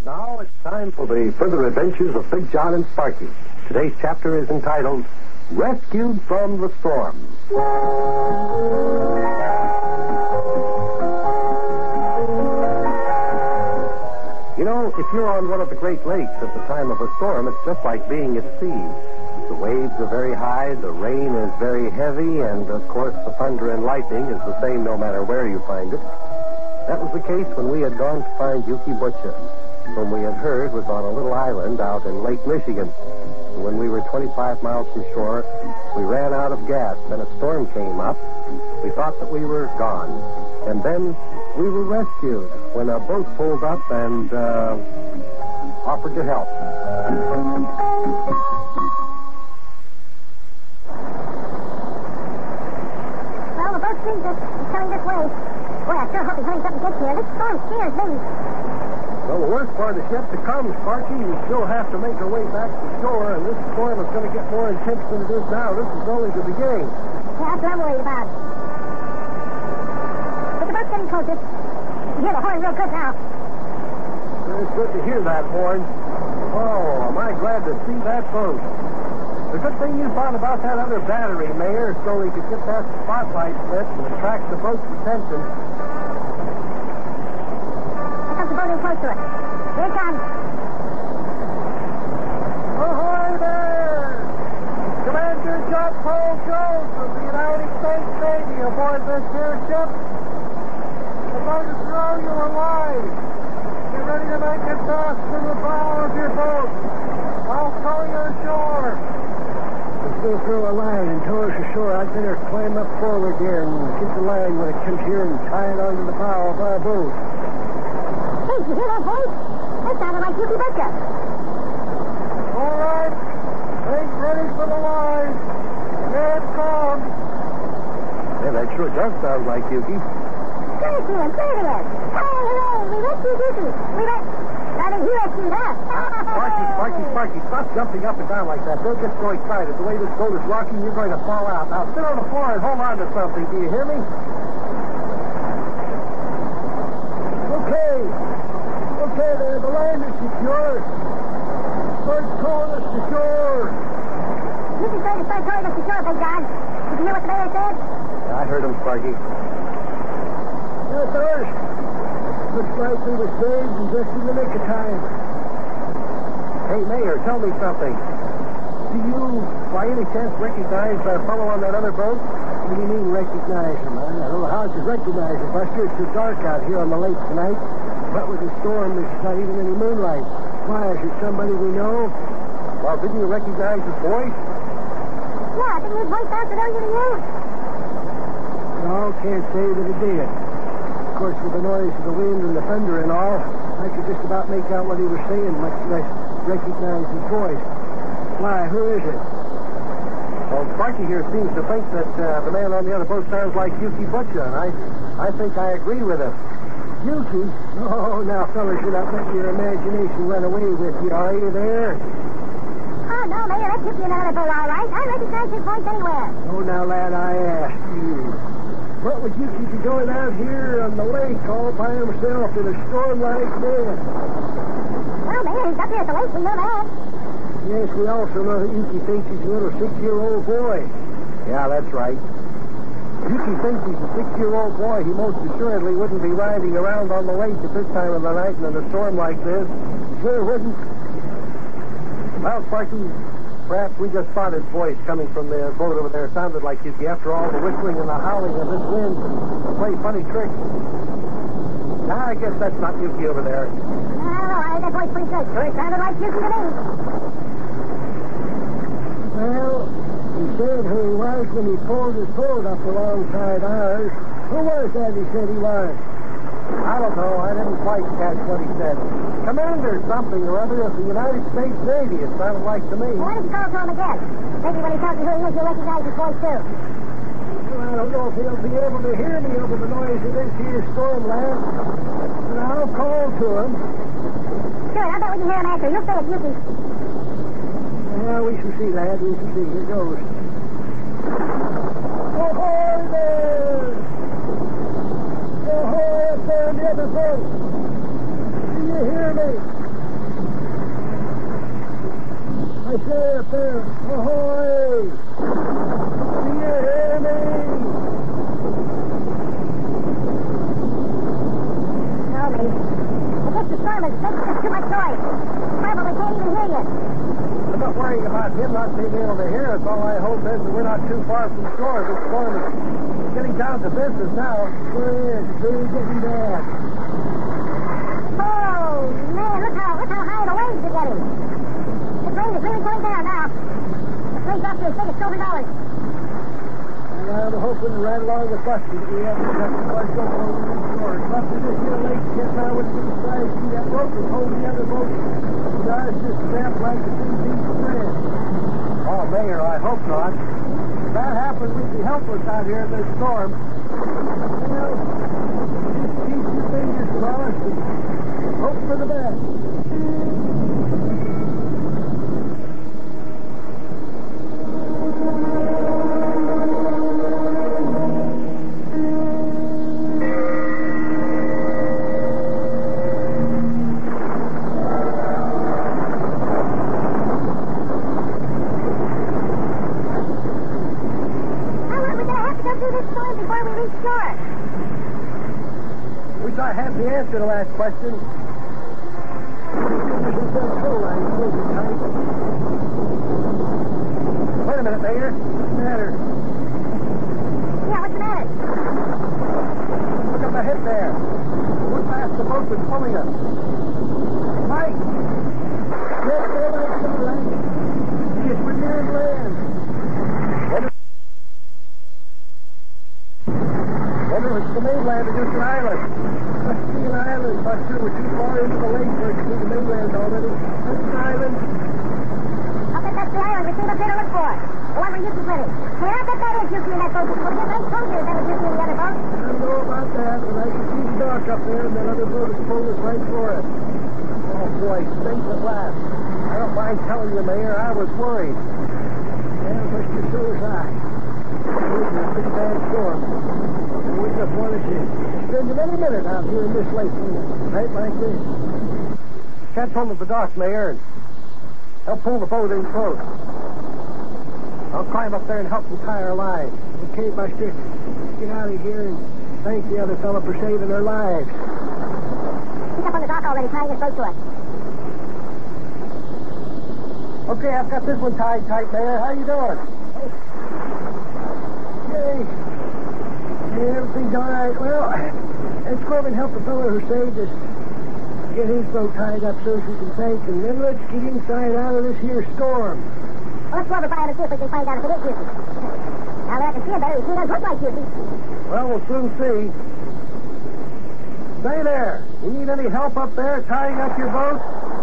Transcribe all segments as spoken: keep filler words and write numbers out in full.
Now it's time for the further adventures of Big John and Sparky. Today's chapter is entitled Rescued from the Storm. You know, if you're on one of the Great Lakes at the time of a storm, it's just like being at sea. The waves are very high, the rain is very heavy, and, of course, the thunder and lightning is the same no matter where you find it. That was the case when we had gone to find Yuki Butcher, whom we had heard was on a little island out in Lake Michigan. And when we were twenty-five miles from shore, we ran out of gas. Then a storm came up. We thought that we were gone. And then we were rescued when a boat pulled up and uh, offered to help. Well, the boat seems to be coming this way. Boy, I sure hope he's having something good here. This storm scares me. Well, the worst part is yet to come, Sparky. We still have to make our way back to shore, and this storm is going to get more intense than it is now. This is only the beginning. Yeah, that's what I'm worried about. But the boat's getting closer. You hear the horn real good now. It's good to hear that horn. Oh, am I glad to see that boat. The good thing you thought about that other battery, Mayor, so we could get that spotlight lit and attract the boat's attention. Here comes the boat in close to it. Here it comes. Ahoy there! Commander John Paul Jones of the United States Navy aboard this here ship. We're going to throw you alive. Get ready to make it fast to the bow of your boat. I'll tow you ashore. We'll throw a line and tow us ashore. I'd better climb up forward there and get the line when it comes here and tie it onto the bow of our boat. Hey, you hear that voice? That sounded like Yuki Butcher. All right. Make ready for the line. Here it comes. Yeah, that sure does sound like Yuki. Good to him, good to him. Hey, hooray, we rescued Yuki. We re- Rather, he rescued us. Sparky, Sparky, Sparky, stop jumping up and down like that. Don't get so excited. The way this boat is rocking, you're going to fall out. Now, sit on the floor and hold on to something. Do you hear me? Okay. Okay, there. The land is secure. Start towing us to shore. You can say to start towing us to shore, Big John. Did you hear what the mayor said? I heard him, Sparky. Yes, sir. Looks like we were saved and just in the nick of time. Hey, Mayor, tell me something. Do you, by any chance, recognize that fellow on that other boat? What do you mean, recognize him? I don't know how to recognize him, Buster. It's so dark out here on the lake tonight. But with the storm, there's not even any moonlight. Why, is it somebody we know? Well, didn't you recognize his voice? Yeah, I think his voice sounds familiar to you. No, can't say that it did. Of course, with the noise of the wind and the thunder and all, I could just about make out what he was saying, much less recognize his voice. Why, who is it? Well, Sparky here seems to think that uh, the man on the other boat sounds like Yuki Butcher, and I, I think I agree with him. Yuki? Oh, now, fellas, you're not letting your imagination run away with you, are you there? Oh, no, Mayor, that's Yuki in another boat, all right. I recognize his voice anywhere. Oh, now, lad, I asked you. What would Yuki be doing out here on the lake all by himself in a storm like this? Well, Mayor, he's up here at the lake. We know that. Yes, we also know that Yuki thinks he's a little six-year-old boy. Yeah, that's right. Yuki thinks he's a six-year-old boy. He most assuredly wouldn't be riding around on the lake at this time of the night in a storm like this. Sure wouldn't. Well, Sparky, perhaps we just thought his voice coming from the boat over there sounded like Yuki. After all, the whistling and the howling of this wind can play funny tricks. Now, I guess that's not Yuki over there. I don't know. I heard that voice pretty good. It sounded like Yuki to me. Well, he said who he was when he pulled his boat up alongside ours. Who was that he said he was? I don't know. I didn't quite catch what he said. Commander something or other of the United States Navy, it sounded like to me. Well, why don't you call to him again? Maybe when he tells you who he is, you'll recognize his voice, too. Well, I don't know if he'll be able to hear me over the noise of this here storm, lad. But I'll call to him. Sure, I bet we can hear him answer. You'll say it's Yuki. Well, we shall see, lad. We shall see. Here goes. Ahoy there! Ahoy up there in the other boat! Do you hear me? Okay, up there. Ahoy! Do you hear me? No, me. I guess the storm is making us too much noise. Probably can't even hear you. I'm not worrying about him not being able to hear us. All I hope is that we're not too far from shore. The storm is getting down to business now. Sure is. Really getting bad. Oh, man, look how, look how high the waves are getting. The rain is really going down now. The plane's off to as big as silver dollars. And I'm hoping right along with Buster that we haven't got too much up over the shore. Buster, this here lake gets out with the size. See that boat and hold the other boat. Guys just snapped like a two-piece thread. Oh, Mayor, I hope not. If that happened, we'd be helpless out here in this storm. Well, just keep your fingers crossed and hope for the best. I have the answer to the last question. Wait a minute, Mayor. What's the matter? Yeah, what's the matter? Look up ahead there. Look past the boat that's pulling us. Mike! Yes, there, Mike. All right. Yes, we're nearing land. Wonder if it's the mainland or just an island. Must be an island, Buster. We're too far into the lake for it to be the mainland already. That's an island. I'll bet that's the island we came up here to look for. The one where Yuki's living. Hey, I'll bet that is Yuki in that boat. We'll get right closer than it's Yuki in the other boat. I don't know about that, but I can see the dock up there, and that other boat is pulling us right for it. Oh, boy, safe at last. I don't mind telling you, Mayor, I was worried. Yeah, but so was I. It was a pretty bad storm. We just wanted to spend any minute out here in this lake, right like this. Catch hold of the dock, Mayor, and help pull the boat in close. I'll climb up there and help them tie our line. Okay, Buster. Let's get out of here and thank the other fellow for saving their lives. He's up on the dock already, tying his boat to us. Okay, I've got this one tied tight, Mayor. How you doing? Okay. Yeah, everything's all right. Well, let's go over and help the fellow who saved us get his boat tied up so she can thank him. Then let's get inside out of this here storm. Well, let's go over by and see if we can find out if it is Yuki. Now that I can see it better, he doesn't look like Yuki. Well, we'll soon see. Stay there. You need any help up there tying up your boat?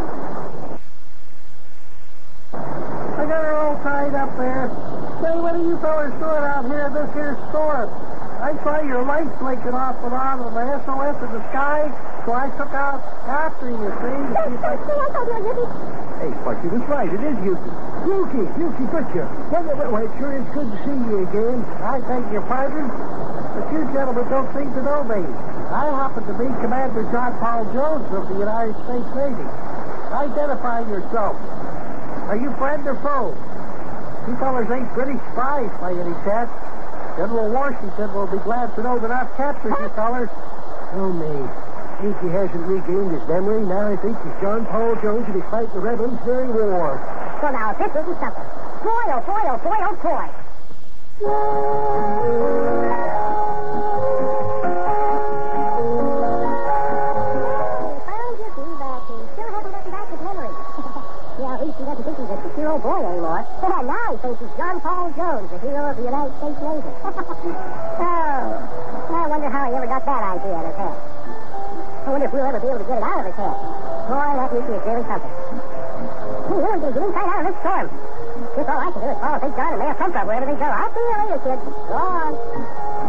I got her all tied up there. Say, what are you fellas doing out here in this here storm? I saw your lights blinking off and on with my S O S in the sky, so I took out after you, see? Yes, yes, I told you, Yuki. Hey, Sparky, that's right. It is Yuki. Yuki, Yuki, butcher. Wait, wait, wait. Sure is good to see you again. I beg your pardon, but you gentlemen don't seem to know me. I happen to be Commander John Paul Jones of the United States Navy. Identify yourself. Are you friend or foe? You fellas ain't British spies by any chance. General Washington will be glad to know that I've captured you fellas. Oh, me. Yuki hasn't regained his memory. Now he thinks he's John Paul Jones and he's fighting the Revolutionary War. So now, if this isn't something. Boy, oh boy, oh boy, oh boy. Found Yuki, but he still hasn't gotten back his memory. Yeah, at least he doesn't think he's a six-year-old boy anymore. Yeah, now he thinks he's John Paul Jones, the hero of the United States Navy. Oh, I wonder how he ever got that idea in his head. I wonder if we'll ever be able to get it out of his head. Boy, that Yuki is really something. Hey, we're going to get inside out of this storm. Guess all I can do is follow Big John and Mayor Plumtree wherever they go. I'll see you later, kids. Go on.